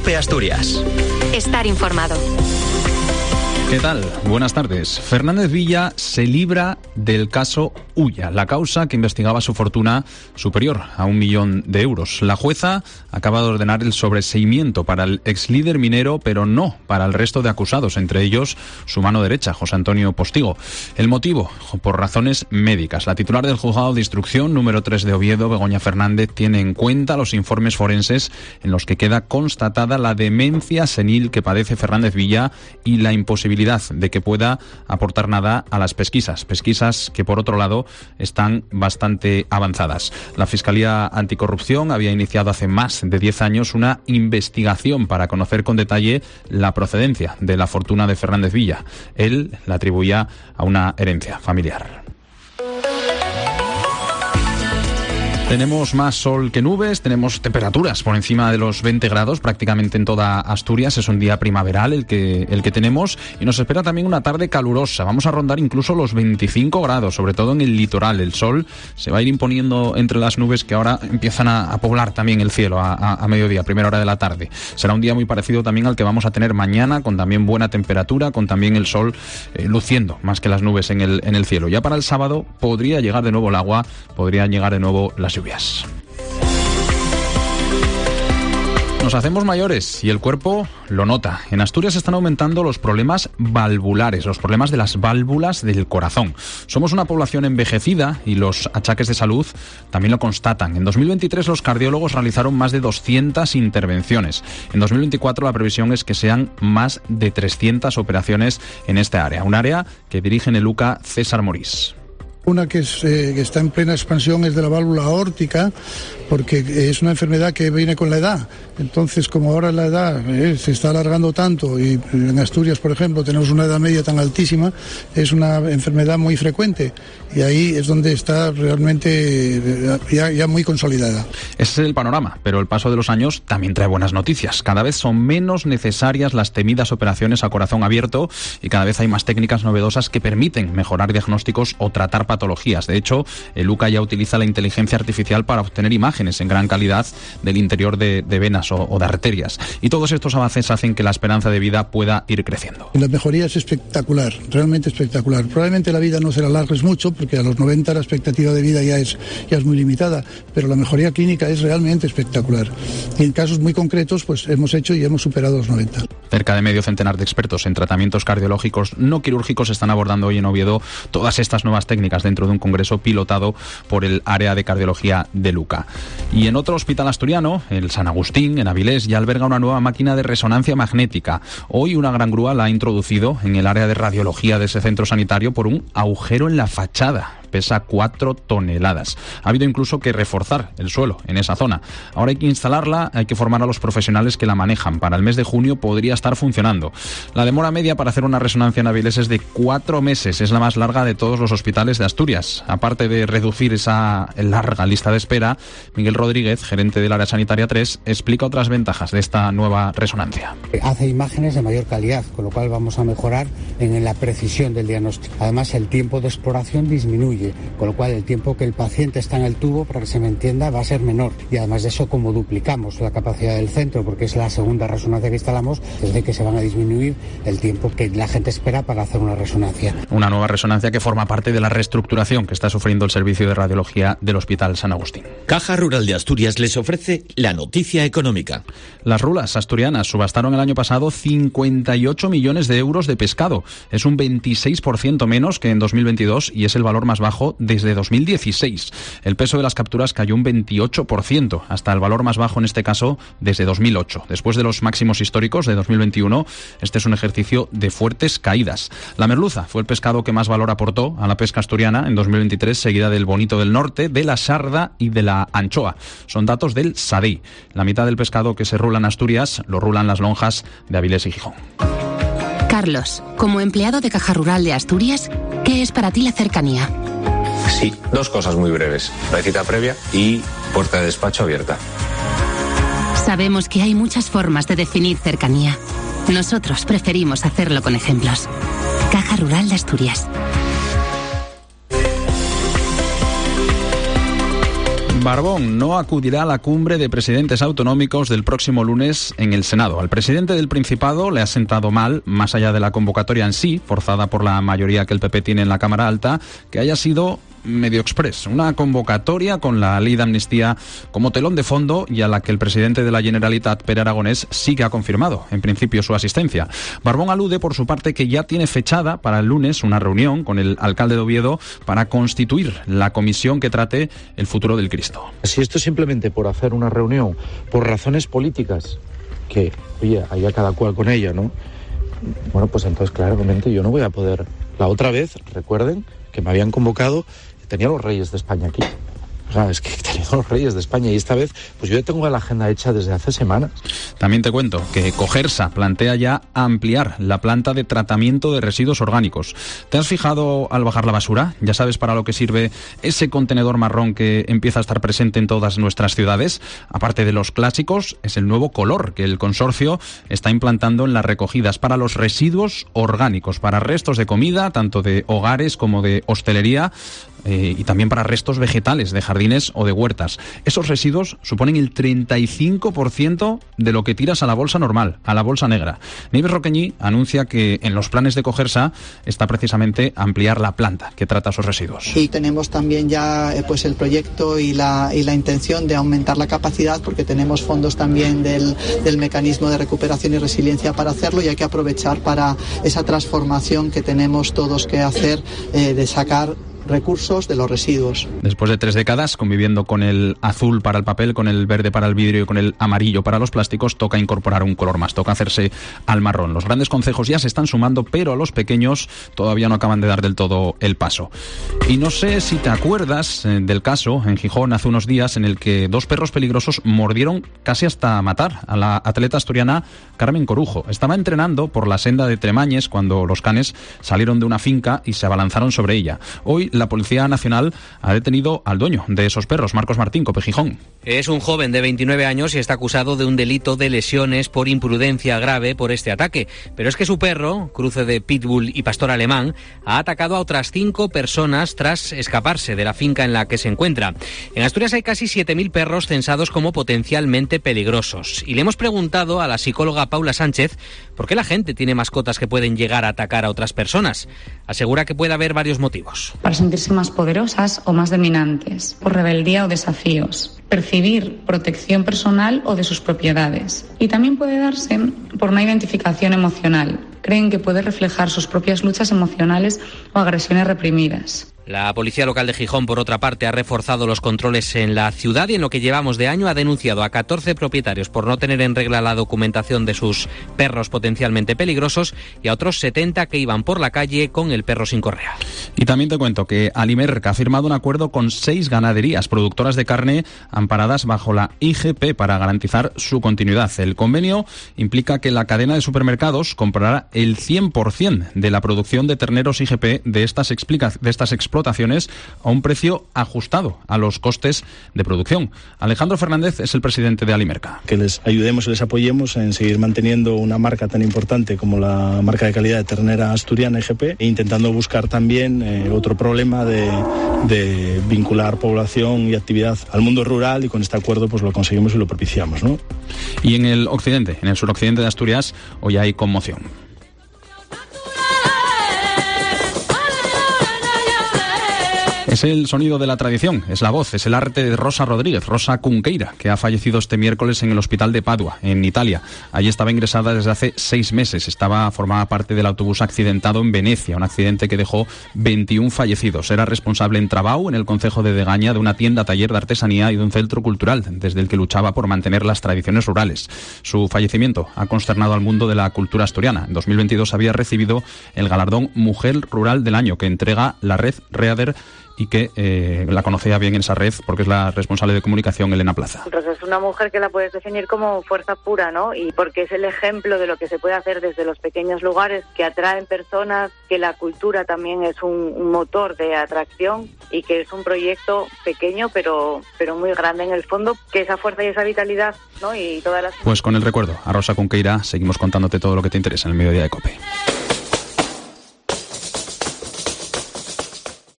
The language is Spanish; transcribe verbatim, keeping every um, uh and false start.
COPE Asturias. Estar informado. ¿Qué tal? Buenas tardes. Fernández Villa se libra del caso Ulla, la causa que investigaba su fortuna superior a un millón de euros. La jueza acaba de ordenar el sobreseimiento para el exlíder minero, pero no para el resto de acusados, entre ellos su mano derecha, José Antonio Postigo. El motivo, por razones médicas. La titular del juzgado de instrucción número tres de Oviedo, Begoña Fernández, tiene en cuenta los informes forenses en los que queda constatada la demencia senil que padece Fernández Villa y la imposibilidad de que pueda aportar nada a las pesquisas, pesquisas que por otro lado están bastante avanzadas. La Fiscalía Anticorrupción había iniciado hace más de diez años una investigación para conocer con detalle la procedencia de la fortuna de Fernández Villa. Él la atribuía a una herencia familiar. Tenemos más sol que nubes, tenemos temperaturas por encima de los veinte grados prácticamente en toda Asturias. Es un día primaveral el que, el que tenemos y nos espera también una tarde calurosa. Vamos a rondar incluso los veinticinco grados, sobre todo en el litoral. El sol se va a ir imponiendo entre las nubes que ahora empiezan a, a poblar también el cielo a, a, a mediodía, primera hora de la tarde. Será un día muy parecido también al que vamos a tener mañana, con también buena temperatura, con también el sol eh, luciendo más que las nubes en el, en el cielo. Ya para el sábado podría llegar de nuevo el agua, podrían llegar de nuevo las lluvias. Nos hacemos mayores y el cuerpo lo nota. En Asturias están aumentando los problemas valvulares, los problemas de las válvulas del corazón. Somos una población envejecida y los achaques de salud también lo constatan. En dos mil veintitrés los cardiólogos realizaron más de doscientas intervenciones. En dos mil veinticuatro la previsión es que sean más de trescientas operaciones en esta área. Un área que dirige en el U C A César Morís. Una que, es, eh, que está en plena expansión es de la válvula aórtica, porque es una enfermedad que viene con la edad. Entonces, como ahora la edad eh, se está alargando tanto, y en Asturias, por ejemplo, tenemos una edad media tan altísima, es una enfermedad muy frecuente. Y ahí es donde está realmente eh, ya, ya muy consolidada. Ese es el panorama, pero el paso de los años también trae buenas noticias. Cada vez son menos necesarias las temidas operaciones a corazón abierto y cada vez hay más técnicas novedosas que permiten mejorar diagnósticos o tratar patologías. De hecho, el U C A ya utiliza la inteligencia artificial para obtener imágenes en gran calidad del interior de, de venas o, o de arterias. Y todos estos avances hacen que la esperanza de vida pueda ir creciendo. La mejoría es espectacular, realmente espectacular. Probablemente la vida no se la alargues mucho, porque a los noventa la expectativa de vida ya es, ya es muy limitada, pero la mejoría clínica es realmente espectacular. Y en casos muy concretos, pues hemos hecho y hemos superado los noventa. Cerca de medio centenar de expertos en tratamientos cardiológicos no quirúrgicos están abordando hoy en Oviedo todas estas nuevas técnicas dentro de un congreso pilotado por el área de cardiología de U C A. Y en otro hospital asturiano, el San Agustín, en Avilés, ya alberga una nueva máquina de resonancia magnética. Hoy una gran grúa la ha introducido en el área de radiología de ese centro sanitario por un agujero en la fachada. Pesa cuatro toneladas. Ha habido incluso que reforzar el suelo en esa zona. Ahora hay que instalarla, hay que formar a los profesionales que la manejan. Para el mes de junio podría estar funcionando. La demora media para hacer una resonancia en Avilés es de cuatro meses. Es la más larga de todos los hospitales de Asturias. Aparte de reducir esa larga lista de espera, Miguel Rodríguez, gerente del área sanitaria tres, explica otras ventajas de esta nueva resonancia. Hace imágenes de mayor calidad, con lo cual vamos a mejorar en la precisión del diagnóstico. Además, el tiempo de exploración disminuye, con lo cual el tiempo que el paciente está en el tubo, para que se me entienda, va a ser menor. Y además de eso, como duplicamos la capacidad del centro, porque es la segunda resonancia que instalamos, es de que se van a disminuir el tiempo que la gente espera para hacer una resonancia. Una nueva resonancia que forma parte de la reestructuración que está sufriendo el servicio de radiología del Hospital San Agustín. Caja Rural de Asturias les ofrece la noticia económica. Las rulas asturianas subastaron el año pasado cincuenta y ocho millones de euros de pescado. Es un veintiséis por ciento menos que en dos mil veintidós y es el valor más bajo desde dos mil dieciséis. El peso de las capturas cayó un veintiocho por ciento, hasta el valor más bajo en este caso desde dos mil ocho. Después de los máximos históricos de dos mil veintiuno, este es un ejercicio de fuertes caídas. La merluza fue el pescado que más valor aportó a la pesca asturiana en dos mil veintitrés, seguida del bonito del norte, de la sarda y de la anchoa. Son datos del S A D I. La mitad del pescado que se rula en Asturias lo rulan las lonjas de Avilés y Gijón. Carlos, como empleado de Caja Rural de Asturias, ¿qué es para ti la cercanía? Sí, dos cosas muy breves. La cita previa y puerta de despacho abierta. Sabemos que hay muchas formas de definir cercanía. Nosotros preferimos hacerlo con ejemplos. Caja Rural de Asturias. Barbón no acudirá a la cumbre de presidentes autonómicos del próximo lunes en el Senado. Al presidente del Principado le ha sentado mal, más allá de la convocatoria en sí, forzada por la mayoría que el P P tiene en la Cámara Alta, que haya sido medio express, una convocatoria con la ley de amnistía como telón de fondo y a la que el presidente de la Generalitat, Pere Aragonés, sí que ha confirmado, en principio, su asistencia. Barbón alude, por su parte, que ya tiene fechada para el lunes una reunión con el alcalde de Oviedo para constituir la comisión que trate el futuro del Cristo. Si esto es simplemente por hacer una reunión, por razones políticas, que, oye, haya cada cual con ella, ¿no? Bueno, pues entonces claramente yo no voy a poder. La otra vez, recuerden que me habían convocado, tenía los reyes de España aquí. O sea, es que tenía los reyes de España y esta vez, pues yo ya tengo la agenda hecha desde hace semanas. También te cuento que Cogersa plantea ya ampliar la planta de tratamiento de residuos orgánicos. ¿Te has fijado al bajar la basura? ¿Ya sabes para lo que sirve ese contenedor marrón que empieza a estar presente en todas nuestras ciudades? Aparte de los clásicos, es el nuevo color que el consorcio está implantando en las recogidas para los residuos orgánicos, para restos de comida, tanto de hogares como de hostelería, Eh, y también para restos vegetales de jardines o de huertas. Esos residuos suponen el treinta y cinco por ciento de lo que tiras a la bolsa normal, a la bolsa negra. Nieves Roqueñi anuncia que en los planes de Cogersa está precisamente ampliar la planta que trata esos residuos. Y tenemos también ya eh, pues el proyecto y la, y la intención de aumentar la capacidad, porque tenemos fondos también del, del mecanismo de recuperación y resiliencia para hacerlo, y hay que aprovechar para esa transformación que tenemos todos que hacer, eh, de sacar recursos de los residuos. Después de tres décadas conviviendo con el azul para el papel, con el verde para el vidrio y con el amarillo para los plásticos, toca incorporar un color más, toca hacerse al marrón. Los grandes concejos ya se están sumando, pero los pequeños todavía no acaban de dar del todo el paso. Y no sé si te acuerdas eh, del caso en Gijón hace unos días en el que dos perros peligrosos mordieron casi hasta matar a la atleta asturiana Carmen Corujo. Estaba entrenando por la senda de Tremañes cuando los canes salieron de una finca y se abalanzaron sobre ella. Hoy la Policía Nacional ha detenido al dueño de esos perros, Marcos Martín, COPE Gijón. Es un joven de veintinueve años y está acusado de un delito de lesiones por imprudencia grave por este ataque. Pero es que su perro, cruce de pitbull y pastor alemán, ha atacado a otras cinco personas tras escaparse de la finca en la que se encuentra. En Asturias hay casi siete mil perros censados como potencialmente peligrosos. Y le hemos preguntado a la psicóloga Paula Sánchez por qué la gente tiene mascotas que pueden llegar a atacar a otras personas. Asegura que puede haber varios motivos. Para sentirse más poderosas o más dominantes, por rebeldía o desafíos, percibir protección personal o de sus propiedades. Y también puede darse por una identificación emocional. Creen que puede reflejar sus propias luchas emocionales o agresiones reprimidas. La Policía Local de Gijón, por otra parte, ha reforzado los controles en la ciudad y en lo que llevamos de año ha denunciado a catorce propietarios por no tener en regla la documentación de sus perros potencialmente peligrosos y a otros setenta que iban por la calle con el perro sin correa. Y también te cuento que Alimerca ha firmado un acuerdo con seis ganaderías productoras de carne amparadas bajo la I G P para garantizar su continuidad. El convenio implica que la cadena de supermercados comprará el cien por ciento de la producción de terneros I G P de estas, explica- de estas explotaciones a un precio ajustado a los costes de producción. Alejandro Fernández es el presidente de Alimerca. Que les ayudemos y les apoyemos en seguir manteniendo una marca tan importante como la marca de calidad de ternera asturiana I G P e intentando buscar también eh, otro problema de, de vincular población y actividad al mundo rural, y con este acuerdo pues lo conseguimos y lo propiciamos, ¿no? Y en el occidente, en el suroccidente de Asturias, hoy hay conmoción. Es el sonido de la tradición, es la voz, es el arte de Rosa Rodríguez, Rosa Cunqueira, que ha fallecido este miércoles en el hospital de Padua, en Italia. Allí estaba ingresada desde hace seis meses, estaba formaba parte del autobús accidentado en Venecia, un accidente que dejó veintiún fallecidos. Era responsable en Trabau, en el concejo de Degaña, de una tienda, taller de artesanía y de un centro cultural, desde el que luchaba por mantener las tradiciones rurales. Su fallecimiento ha consternado al mundo de la cultura asturiana. En dos mil veintidós había recibido el galardón Mujer Rural del Año, que entrega la red Reader, y que eh, la conocía bien en esa red porque es la responsable de comunicación, Elena Plaza. Entonces es una mujer que la puedes definir como fuerza pura, ¿no? Y porque es el ejemplo de lo que se puede hacer desde los pequeños lugares que atraen personas, que la cultura también es un, un motor de atracción y que es un proyecto pequeño pero pero muy grande en el fondo, que esa fuerza y esa vitalidad, ¿no? Y todas las... Pues con el recuerdo a Rosa Cunqueira seguimos contándote todo lo que te interesa en el Mediodía de COPE.